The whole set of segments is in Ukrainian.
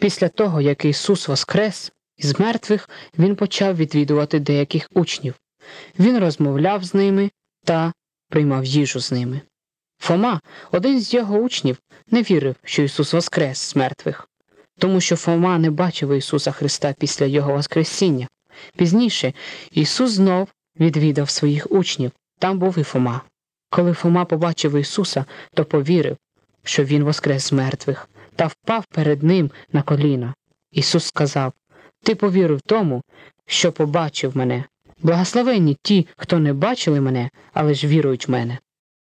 Після того, як Ісус воскрес із мертвих, Він почав відвідувати деяких учнів. Він розмовляв з ними та приймав їжу з ними. Фома, один з його учнів, не вірив, що Ісус воскрес з мертвих, тому що Фома не бачив Ісуса Христа після Його воскресіння. Пізніше Ісус знов відвідав своїх учнів, там був і Фома. Коли Фома побачив Ісуса, то повірив, що Він воскрес з мертвих, та впав перед Ним на коліна. Ісус сказав: «Ти повірив тому, що побачив мене. Благословенні ті, хто не бачили мене, але ж вірують в мене».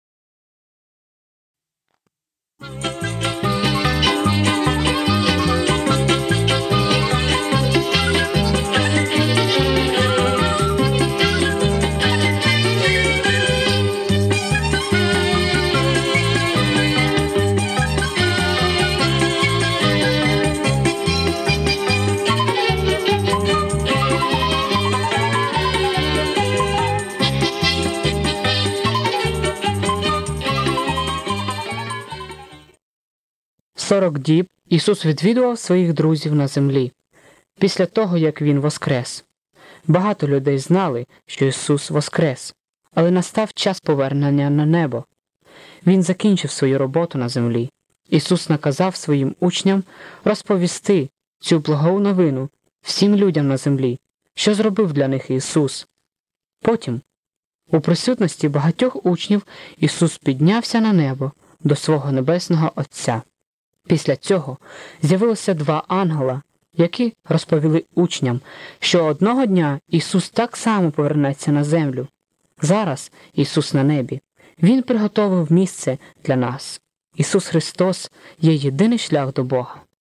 «40 діб Ісус відвідував своїх друзів на землі, після того, як Він воскрес. Багато людей знали, що Ісус воскрес, але настав час повернення на небо. Він закінчив свою роботу на землі. Ісус наказав своїм учням розповісти цю благу новину всім людям на землі, що зробив для них Ісус. Потім, у присутності багатьох учнів, Ісус піднявся на небо до свого небесного Отця. Після цього з'явилося 2 ангела, які розповіли учням, що одного дня Ісус так само повернеться на землю. Зараз Ісус на небі. Він приготовив місце для нас. Ісус Христос є єдиний шлях до Бога.